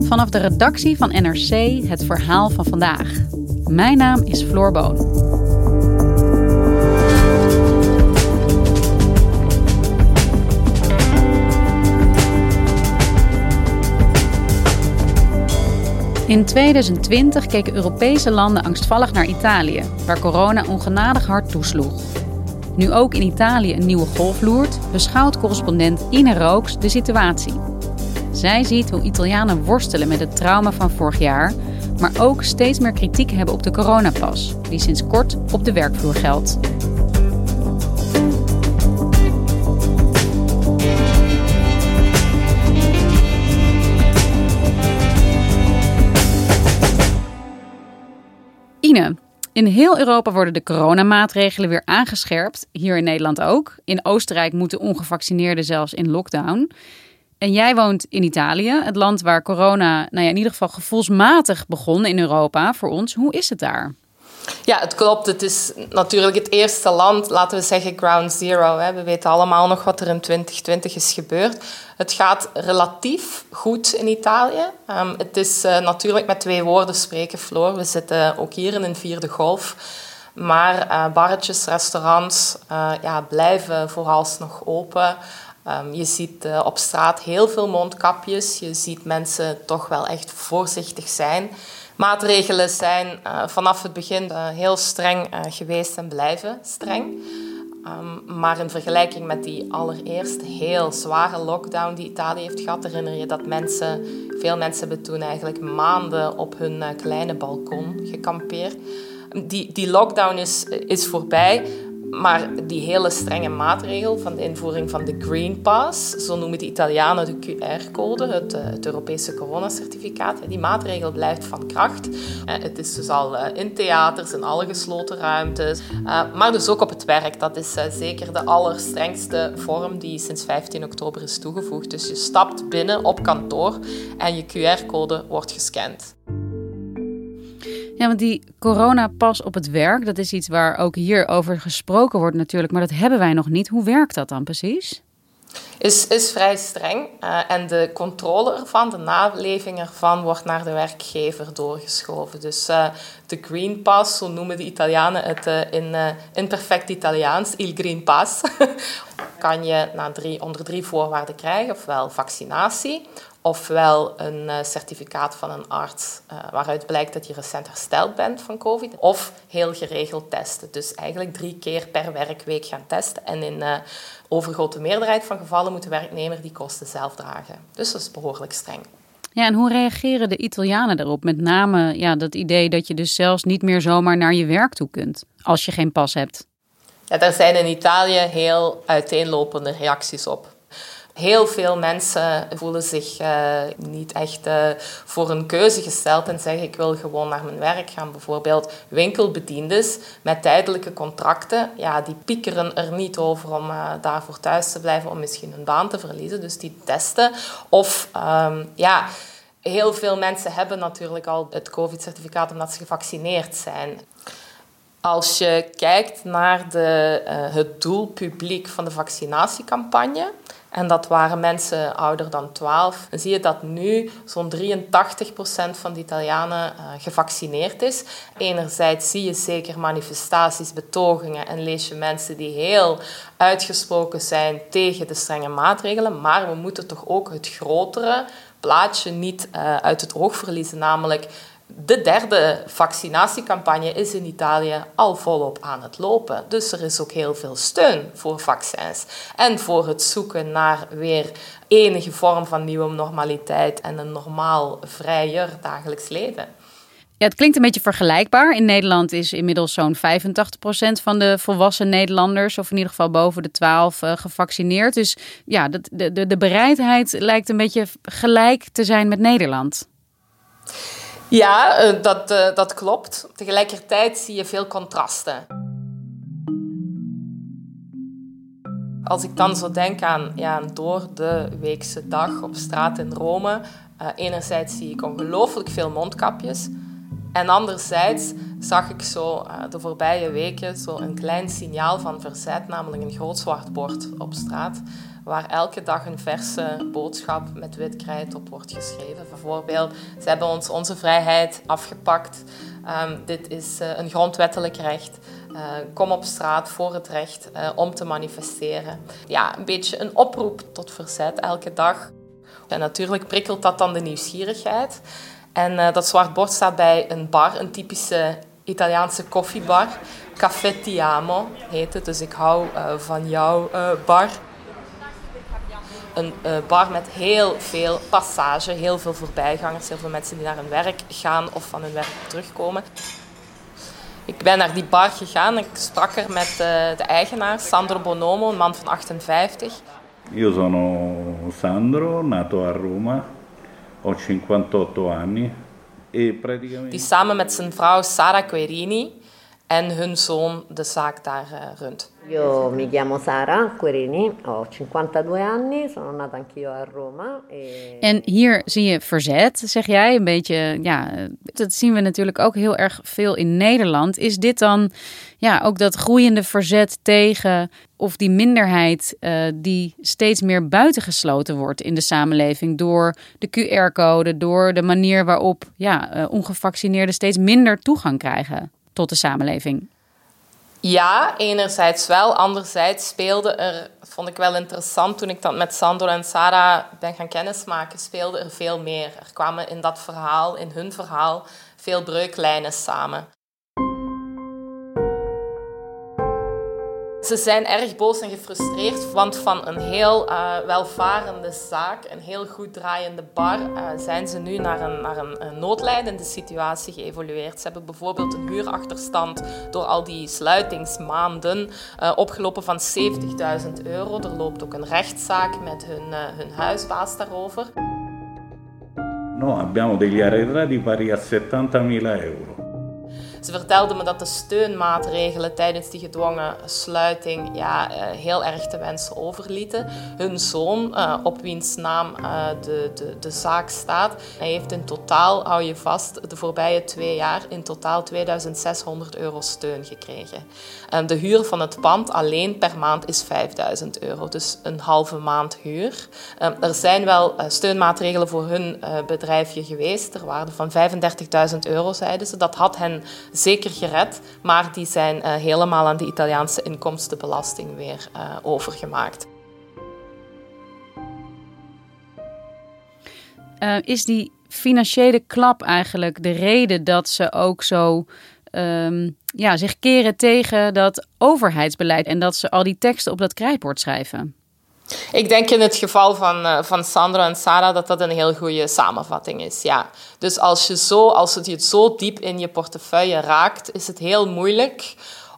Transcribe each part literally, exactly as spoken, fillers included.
Vanaf de redactie van N R C het verhaal van vandaag. Mijn naam is Floor Boon. In tweeduizend twintig keken Europese landen angstvallig naar Italië, waar corona ongenadig hard toesloeg. Nu ook in Italië een nieuwe golf loert, beschouwt correspondent Ine Rooks de situatie. Zij ziet hoe Italianen worstelen met het trauma van vorig jaar, maar ook steeds meer kritiek hebben op de coronapas, die sinds kort op de werkvloer geldt. Ine, in heel Europa worden de coronamaatregelen weer aangescherpt. Hier in Nederland ook. In Oostenrijk moeten ongevaccineerden zelfs in lockdown. En jij woont in Italië, het land waar corona nou ja, in ieder geval gevoelsmatig begon in Europa voor ons. Hoe is het daar? Ja, het klopt. Het is natuurlijk het eerste land, laten we zeggen ground zero. Hè. We weten allemaal nog wat er in twintig twintig is gebeurd. Het gaat relatief goed in Italië. Um, het is uh, natuurlijk met twee woorden spreken, Floor. We zitten ook hier in een vierde golf. Maar uh, barretjes, restaurants uh, ja, blijven vooralsnog open. Um, je ziet uh, op straat heel veel mondkapjes. Je ziet mensen toch wel echt voorzichtig zijn. Maatregelen zijn uh, vanaf het begin uh, heel streng uh, geweest en blijven streng. Um, maar in vergelijking met die allereerste heel zware lockdown die Italië heeft gehad, herinner je dat mensen, veel mensen hebben toen eigenlijk maanden op hun uh, kleine balkon gekampeerd. Die, die lockdown is, is voorbij. Maar die hele strenge maatregel van de invoering van de Green Pass, zo noemen de Italianen de Q R-code, het, het Europese coronacertificaat, die maatregel blijft van kracht. Het is dus al in theaters, in alle gesloten ruimtes, maar dus ook op het werk. Dat is zeker de allerstrengste vorm die sinds vijftien oktober is toegevoegd. Dus je stapt binnen op kantoor en je Q R-code wordt gescand. Ja, want die coronapas op het werk, dat is iets waar ook hier over gesproken wordt natuurlijk. Maar dat hebben wij nog niet. Hoe werkt dat dan precies? Is, is vrij streng. Uh, en de controle ervan, de naleving ervan, wordt naar de werkgever doorgeschoven. Dus uh, de Green Pass, zo noemen de Italianen het uh, in, uh, in perfect Italiaans, il Green Pass, kan je na drie, onder drie voorwaarden krijgen. Ofwel vaccinatie, ofwel een uh, certificaat van een arts uh, waaruit blijkt dat je recent hersteld bent van COVID. Of heel geregeld testen. Dus eigenlijk drie keer per werkweek gaan testen. En in uh, overgrote meerderheid van gevallen moet de werknemer die kosten zelf dragen. Dus dat is behoorlijk streng. Ja, en hoe reageren de Italianen daarop? Met name ja, dat idee dat je dus zelfs niet meer zomaar naar je werk toe kunt als je geen pas hebt. Ja, daar zijn in Italië heel uiteenlopende reacties op. Heel veel mensen voelen zich uh, niet echt uh, voor een keuze gesteld en zeggen ik wil gewoon naar mijn werk gaan. Bijvoorbeeld winkelbediendes met tijdelijke contracten, ja, die piekeren er niet over om uh, daarvoor thuis te blijven, om misschien hun baan te verliezen. Dus die testen. Of um, ja, heel veel mensen hebben natuurlijk al het COVID-certificaat omdat ze gevaccineerd zijn. Als je kijkt naar de, uh, het doelpubliek van de vaccinatiecampagne, en dat waren mensen ouder dan twaalf, dan zie je dat nu zo'n drieëntachtig procent van de Italianen uh, gevaccineerd is. Enerzijds zie je zeker manifestaties, betogingen en lees je mensen die heel uitgesproken zijn tegen de strenge maatregelen, maar we moeten toch ook het grotere plaatje niet uh, uit het oog verliezen, namelijk de derde vaccinatiecampagne is in Italië al volop aan het lopen. Dus er is ook heel veel steun voor vaccins. En voor het zoeken naar weer enige vorm van nieuwe normaliteit en een normaal, vrijer dagelijks leven. Ja, het klinkt een beetje vergelijkbaar. In Nederland is inmiddels zo'n vijfentachtig procent van de volwassen Nederlanders, of in ieder geval boven de twaalf, uh, gevaccineerd. Dus ja, de, de, de bereidheid lijkt een beetje gelijk te zijn met Nederland. Ja, dat, uh, dat klopt. Tegelijkertijd zie je veel contrasten. Als ik dan zo denk aan ja, een door de weekse dag op straat in Rome, uh, enerzijds zie ik ongelooflijk veel mondkapjes. En anderzijds zag ik zo uh, de voorbije weken zo een klein signaal van verzet, namelijk een groot zwart bord op straat, waar elke dag een verse boodschap met wit krijt op wordt geschreven. Bijvoorbeeld, ze hebben ons onze vrijheid afgepakt. Um, dit is uh, een grondwettelijk recht. Uh, kom op straat voor het recht uh, om te manifesteren. Ja, een beetje een oproep tot verzet elke dag. En natuurlijk prikkelt dat dan de nieuwsgierigheid. En uh, dat zwart bord staat bij een bar, een typische Italiaanse koffiebar. Café Ti Amo heet het, dus ik hou uh, van jouw uh, bar. Een uh, bar met heel veel passage, heel veel voorbijgangers, heel veel mensen die naar hun werk gaan of van hun werk terugkomen. Ik ben naar die bar gegaan en ik sprak er met uh, de eigenaar, Sandro Bonomo, een man van achtenvijftig. Io sono Sandro, nato a Roma, ho cinquantotto anni. E praticamente... Die samen met zijn vrouw Sara Querini en hun zoon de zaak daar uh, runt. Io mi chiamo Sara Querini, ho cinquantadue anni, sono nata anch'io a Roma. E... En hier zie je verzet, zeg jij, een beetje, ja, dat zien we natuurlijk ook heel erg veel in Nederland. Is dit dan, ja, ook dat groeiende verzet tegen of die minderheid uh, die steeds meer buitengesloten wordt in de samenleving door de Q R-code, door de manier waarop, ja, uh, ongevaccineerden steeds minder toegang krijgen tot de samenleving? Ja, enerzijds wel. Anderzijds speelde er, vond ik wel interessant, toen ik dat met Sandro en Sarah ben gaan kennismaken, speelde er veel meer. Er kwamen in dat verhaal, in hun verhaal, veel breuklijnen samen. Ze zijn erg boos en gefrustreerd, want van een heel uh, welvarende zaak, een heel goed draaiende bar, uh, zijn ze nu naar, een, naar een, een noodlijdende situatie geëvolueerd. Ze hebben bijvoorbeeld een huurachterstand door al die sluitingsmaanden uh, opgelopen van zeventigduizend euro. Er loopt ook een rechtszaak met hun, uh, hun huisbaas daarover. No, abbiamo degli arretrati pari a settantamila euro. Ze vertelden me dat de steunmaatregelen tijdens die gedwongen sluiting ja, heel erg te wensen overlieten. Hun zoon, uh, op wiens naam uh, de, de, de zaak staat, hij heeft in totaal, hou je vast, de voorbije twee jaar in totaal tweeduizend zeshonderd euro steun gekregen. Uh, de huur van het pand alleen per maand is vijfduizend euro, dus een halve maand huur. Uh, er zijn wel uh, steunmaatregelen voor hun uh, bedrijfje geweest, ter waarde van vijfendertigduizend euro, zeiden ze. Dat had hen zeker gered, maar die zijn uh, helemaal aan de Italiaanse inkomstenbelasting weer uh, overgemaakt. Uh, is die financiële klap eigenlijk de reden dat ze ook zo um, ja, zich keren tegen dat overheidsbeleid en dat ze al die teksten op dat krijtbord schrijven? Ik denk in het geval van, uh, van Sandro en Sarah dat dat een heel goede samenvatting is. Ja. Dus als, je zo, als het je zo diep in je portefeuille raakt, is het heel moeilijk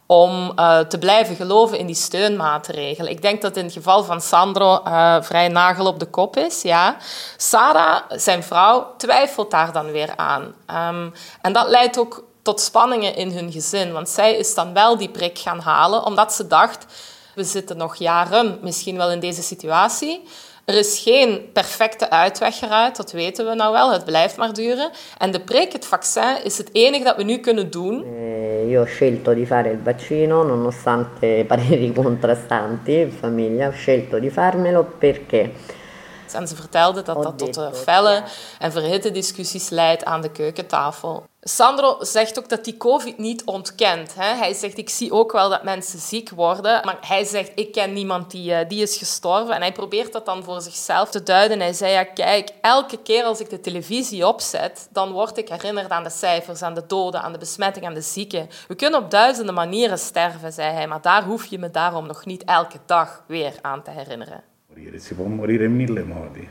om uh, te blijven geloven in die steunmaatregelen. Ik denk dat in het geval van Sandro uh, vrij nagel op de kop is. Ja. Sarah, zijn vrouw, twijfelt daar dan weer aan. Um, en dat leidt ook tot spanningen in hun gezin. Want zij is dan wel die prik gaan halen, omdat ze dacht, we zitten nog jaren misschien wel in deze situatie. Er is geen perfecte uitweg eruit, dat weten we nou wel. Het blijft maar duren. En de prik, het vaccin, is het enige dat we nu kunnen doen. Eh, io ho scelto di fare il vaccino, nonostante pareri contrastanti in famiglia. Ho scelto di farmelo perché... En ze vertelde dat dat tot uh, felle en verhitte discussies leidt aan de keukentafel. Sandro zegt ook dat hij COVID niet ontkent. Hè. Hij zegt, ik zie ook wel dat mensen ziek worden. Maar hij zegt, ik ken niemand die, uh, die is gestorven. En hij probeert dat dan voor zichzelf te duiden. Hij zei, ja, kijk, elke keer als ik de televisie opzet, dan word ik herinnerd aan de cijfers, aan de doden, aan de besmetting, aan de zieken. We kunnen op duizenden manieren sterven, zei hij. Maar daar hoef je me daarom nog niet elke dag weer aan te herinneren. Si può morire in mille modi,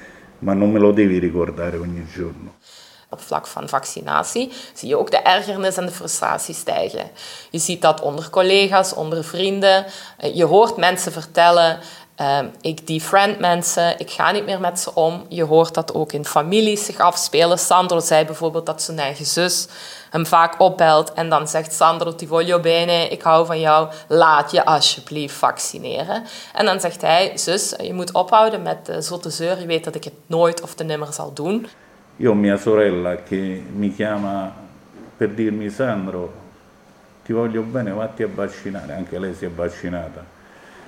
ma non me lo devi ricordare ogni giorno. Op vlak van vaccinatie zie je ook de ergernis en de frustratie stijgen. Je ziet dat onder collega's, onder vrienden. Je hoort mensen vertellen, uh, ik defriend mensen, ik ga niet meer met ze om. Je hoort dat ook in families zich afspelen. Sandro zei bijvoorbeeld dat zijn eigen zus hem vaak opbelt en dan zegt Sandro, ti voglio bene, ik hou van jou, laat je alsjeblieft vaccineren. En dan zegt hij, zus, je moet ophouden met de zotte zeur, je weet dat ik het nooit of te nimmer zal doen. Io ho mia sorella che mi chiama per dirmi, Sandro, ti voglio bene, vatti a vaccinare, anche lei si è vaccinata.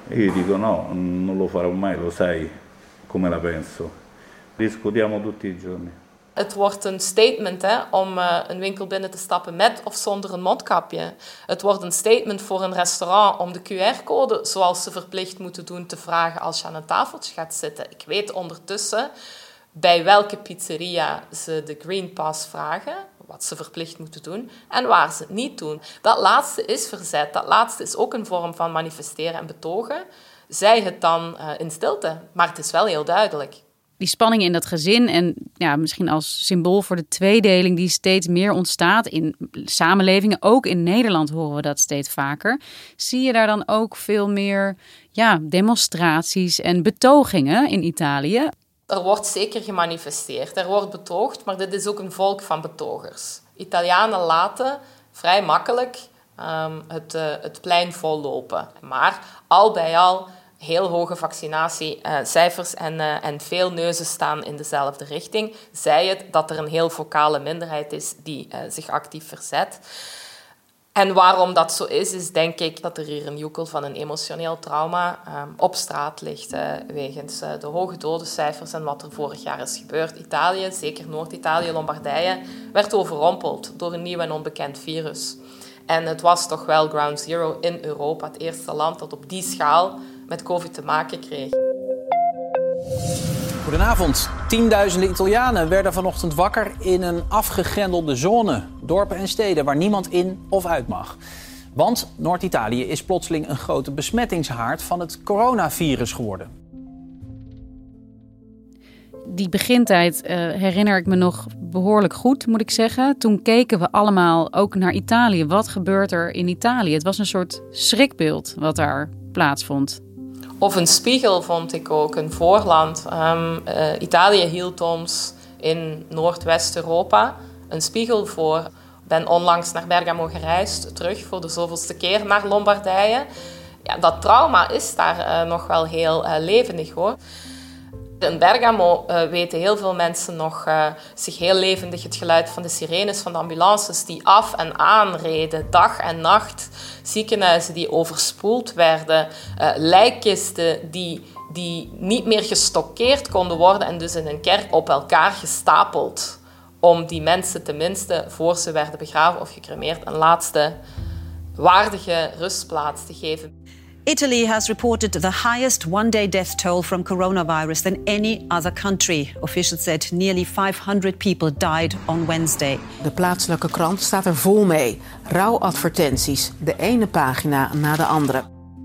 E io dico no, non lo farò mai, lo sai come la penso. Discutiamo tutti i giorni. Het wordt een statement hè, om uh, een winkel binnen te stappen met of zonder een mondkapje. Het wordt een statement voor een restaurant om de Q R-code, zoals ze verplicht moeten doen, te vragen als je aan een tafeltje gaat zitten. Ik weet ondertussen bij welke pizzeria ze de Green Pass vragen, wat ze verplicht moeten doen, en waar ze het niet doen. Dat laatste is verzet. Dat laatste is ook een vorm van manifesteren en betogen. Zij het dan uh, in stilte, maar het is wel heel duidelijk. Die spanning in dat gezin en ja, misschien als symbool voor de tweedeling die steeds meer ontstaat in samenlevingen. Ook in Nederland horen we dat steeds vaker. Zie je daar dan ook veel meer ja, demonstraties en betogingen in Italië? Er wordt zeker gemanifesteerd, er wordt betoogd, maar dit is ook een volk van betogers. Italianen laten vrij makkelijk um, het, uh, het plein vollopen. Maar al bij al heel hoge vaccinatiecijfers en, uh, en veel neuzen staan in dezelfde richting. Zij het dat er een heel vocale minderheid is die uh, zich actief verzet. En waarom dat zo is, is denk ik dat er hier een joekel van een emotioneel trauma uh, op straat ligt. Uh, wegens uh, de hoge dodencijfers en wat er vorig jaar is gebeurd. Italië, zeker Noord-Italië, Lombardije, werd overrompeld door een nieuw en onbekend virus. En het was toch wel ground zero in Europa, het eerste land dat op die schaal met COVID te maken kreeg. Goedenavond. Tienduizenden Italianen werden vanochtend wakker in een afgegrendelde zone. Dorpen en steden waar niemand in of uit mag. Want Noord-Italië is plotseling een grote besmettingshaard van het coronavirus geworden. Die begintijd uh, herinner ik me nog behoorlijk goed, moet ik zeggen. Toen keken we allemaal ook naar Italië. Wat gebeurt er in Italië? Het was een soort schrikbeeld wat daar plaatsvond. Of een spiegel, vond ik ook, een voorland. Um, uh, Italië hield ons in Noordwest-Europa een spiegel voor. Ik ben onlangs naar Bergamo gereisd, terug voor de zoveelste keer naar Lombardije. Ja, dat trauma is daar uh, nog wel heel uh, levendig, hoor. In Bergamo uh, weten heel veel mensen nog uh, zich heel levendig het geluid van de sirenes van de ambulances die af en aan reden, dag en nacht. Ziekenhuizen die overspoeld werden, uh, lijkkisten die, die niet meer gestockeerd konden worden en dus in een kerk op elkaar gestapeld. Om die mensen tenminste, voor ze werden begraven of gecremeerd, een laatste waardige rustplaats te geven. Italy has reported the highest one-day death toll from coronavirus than any other country. Officials said nearly five hundred people died on Wednesday. De plaatselijke krant staat er vol mee. Rouwadvertenties, de ene pagina na de andere.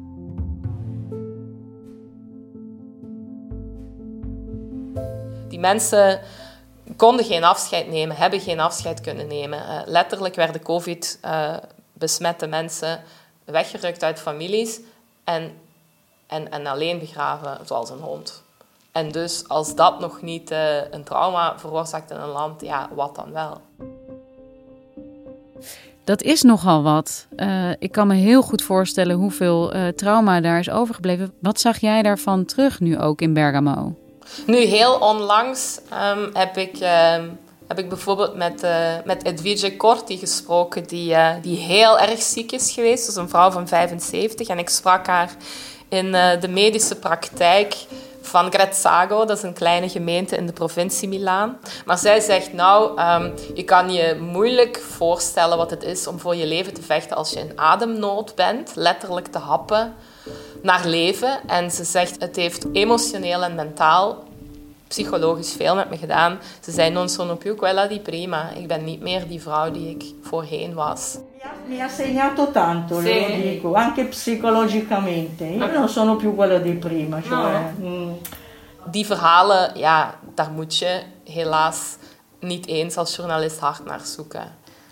Die mensen konden geen afscheid nemen, hebben geen afscheid kunnen nemen. Uh, letterlijk werden COVID-besmette uh, mensen weggerukt uit families en, en, en alleen begraven, zoals een hond. En dus als dat nog niet uh, een trauma veroorzaakt in een land, ja, wat dan wel? Dat is nogal wat. Uh, ik kan me heel goed voorstellen hoeveel uh, trauma daar is overgebleven. Wat zag jij daarvan terug nu ook in Bergamo? Nu, heel onlangs um, heb ik... Um, heb ik bijvoorbeeld met, uh, met Edwige Corti gesproken, die, uh, die heel erg ziek is geweest. Dus een vrouw van vijfenzeventig. En ik sprak haar in uh, de medische praktijk van Grezzago. Dat is een kleine gemeente in de provincie Milaan. Maar zij zegt, nou, um, je kan je moeilijk voorstellen wat het is om voor je leven te vechten als je in ademnood bent. Letterlijk te happen naar leven. En ze zegt, het heeft emotioneel en mentaal, psychologisch veel met me gedaan. Ze zei, non sono più quella di prima. Ik ben niet meer die vrouw die ik voorheen was. Mi ha segnato tanto, sì. Lo dico, anche psicologicamente. Io non sono più quella di prima. Cioè, no. mm. Die verhalen, ja, daar moet je helaas niet eens als journalist hard naar zoeken.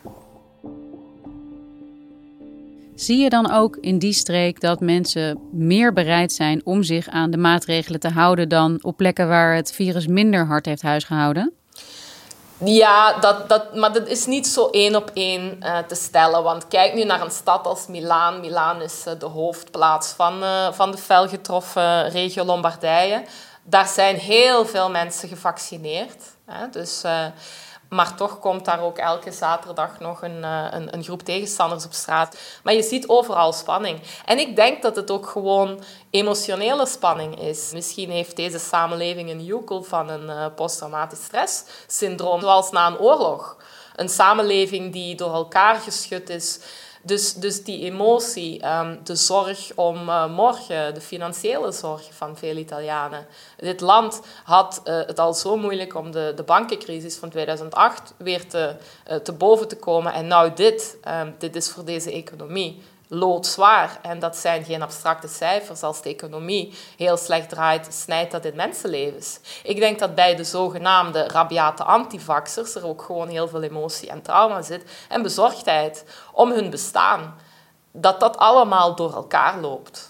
Zie je dan ook in die streek dat mensen meer bereid zijn om zich aan de maatregelen te houden dan op plekken waar het virus minder hard heeft huisgehouden? Ja, dat, dat, maar dat is niet zo één op één uh, te stellen. Want kijk nu naar een stad als Milaan. Milaan is uh, de hoofdplaats van, uh, van de fel getroffen regio Lombardije. Daar zijn heel veel mensen gevaccineerd. Hè? Dus, uh, Maar toch komt daar ook elke zaterdag nog een, uh, een, een groep tegenstanders op straat. Maar je ziet overal spanning. En ik denk dat het ook gewoon emotionele spanning is. Misschien heeft deze samenleving een joekel van een uh, posttraumatisch stresssyndroom, zoals na een oorlog. Een samenleving die door elkaar geschud is. Dus, dus die emotie, um, de zorg om uh, morgen, de financiële zorg van veel Italianen. Dit land had uh, het al zo moeilijk om de, de bankencrisis van tweeduizend acht weer te, uh, te boven te komen. En nou dit, um, dit is voor deze economie loodzwaar. En dat zijn geen abstracte cijfers. Als de economie heel slecht draait, snijdt dat in mensenlevens. Ik denk dat bij de zogenaamde rabiate antivaxers er ook gewoon heel veel emotie en trauma zit. En bezorgdheid om hun bestaan. Dat dat allemaal door elkaar loopt.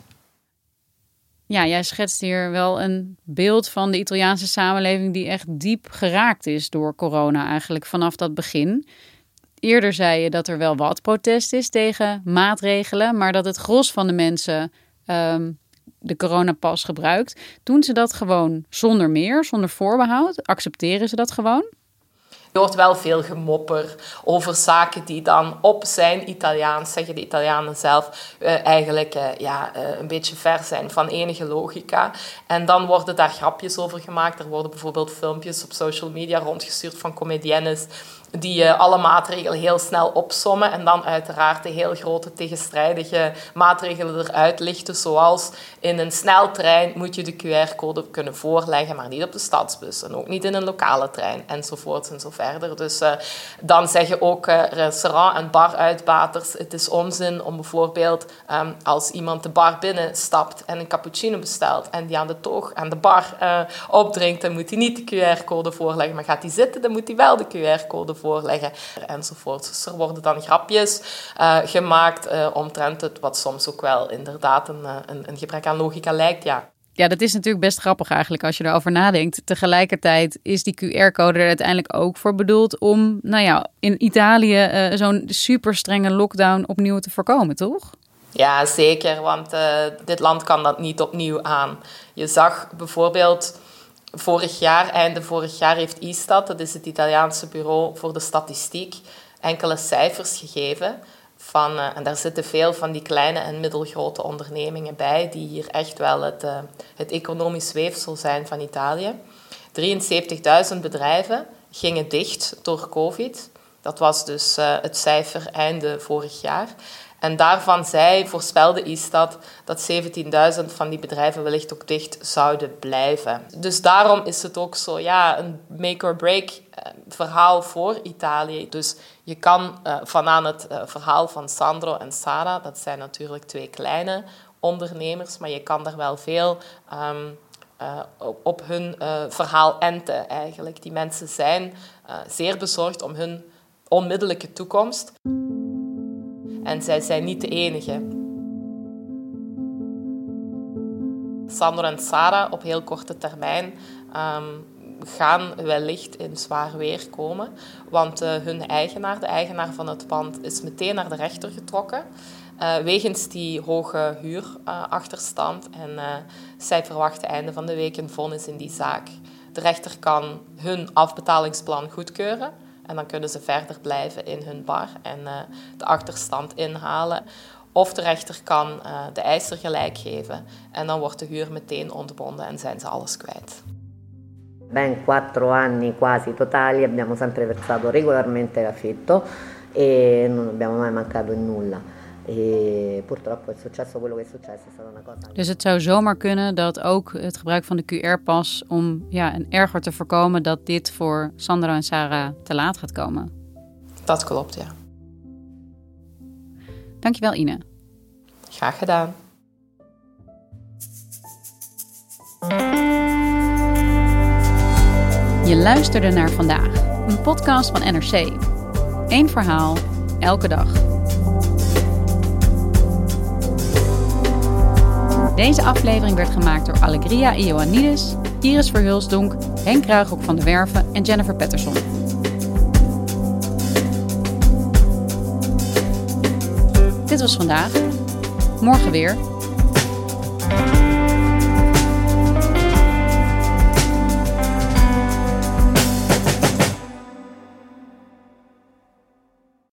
Ja, jij schetst hier wel een beeld van de Italiaanse samenleving die echt diep geraakt is door corona eigenlijk vanaf dat begin. Eerder zei je dat er wel wat protest is tegen maatregelen, maar dat het gros van de mensen um, de coronapas gebruikt. Doen ze dat gewoon zonder meer, zonder voorbehoud? Accepteren ze dat gewoon? Je hoort wel veel gemopper over zaken die dan op zijn Italiaans, zeggen de Italianen zelf, uh, eigenlijk uh, ja, uh, een beetje ver zijn van enige logica. En dan worden daar grapjes over gemaakt. Er worden bijvoorbeeld filmpjes op social media rondgestuurd van comediennes die uh, alle maatregelen heel snel opsommen en dan uiteraard de heel grote tegenstrijdige maatregelen eruit lichten, zoals in een sneltrein moet je de Q R-code kunnen voorleggen, maar niet op de stadsbus en ook niet in een lokale trein, enzovoorts en zo verder. Dus uh, dan zeggen ook uh, restaurant- en baruitbaters, het is onzin om bijvoorbeeld um, als iemand de bar binnenstapt en een cappuccino bestelt en die aan de toog, aan de bar uh, opdrinkt, dan moet hij niet de Q R-code voorleggen, maar gaat hij zitten, dan moet hij wel de Q R-code voorleggen. voorleggen enzovoort. Dus er worden dan grapjes uh, gemaakt uh, omtrent het, wat soms ook wel inderdaad een, een, een gebrek aan logica lijkt, ja. Ja, dat is natuurlijk best grappig eigenlijk als je erover nadenkt. Tegelijkertijd is die Q R-code er uiteindelijk ook voor bedoeld om, nou ja, in Italië uh, zo'n super strenge lockdown opnieuw te voorkomen, toch? Ja, zeker, want uh, dit land kan dat niet opnieuw aan. Je zag bijvoorbeeld vorig jaar, einde vorig jaar, heeft Istat, dat is het Italiaanse bureau voor de statistiek, enkele cijfers gegeven. Van, uh, en daar zitten veel van die kleine en middelgrote ondernemingen bij, die hier echt wel het, uh, het economisch weefsel zijn van Italië. drieënzeventigduizend bedrijven gingen dicht door COVID. Dat was dus uh, het cijfer einde vorig jaar. En daarvan zei, voorspelde Istat dat zeventienduizend van die bedrijven wellicht ook dicht zouden blijven. Dus daarom is het ook zo, ja, een make-or-break verhaal voor Italië. Dus je kan uh, vanaan het uh, verhaal van Sandro en Sara, dat zijn natuurlijk twee kleine ondernemers, maar je kan daar wel veel um, uh, op, op hun uh, verhaal enten eigenlijk. Die mensen zijn uh, zeer bezorgd om hun onmiddellijke toekomst. En zij zijn niet de enige. Sandro en Sara op heel korte termijn um, gaan wellicht in zwaar weer komen. Want uh, hun eigenaar, de eigenaar van het pand, is meteen naar de rechter getrokken. Uh, wegens die hoge huurachterstand. Uh, en uh, zij verwachten einde van de week een vonnis in die zaak. De rechter kan hun afbetalingsplan goedkeuren. En dan kunnen ze verder blijven in hun bar en uh, de achterstand inhalen. Of de rechter kan uh, de eiser gelijk geven. En dan wordt de huur meteen ontbonden en zijn ze alles kwijt. Ben quattro anni quasi totali abbiamo sempre versato regolarmente l'affitto e non abbiamo mai mancato in nulla. E purtroppo è successo quello che è successo, è stata una cosa. Dus het zou zomaar kunnen dat ook het gebruik van de Q R-pas om ja, een erger te voorkomen dat dit voor Sandro en Sara te laat gaat komen. Dat klopt, ja. Dankjewel, Ine. Graag gedaan. Je luisterde naar Vandaag, een podcast van N R C. Eén verhaal, elke dag. Deze aflevering werd gemaakt door Allegria Ioannidis, Iris Verhulsdonk, Henk Kruijhoek van de Werven en Jennifer Patterson. Dit was Vandaag. Morgen weer.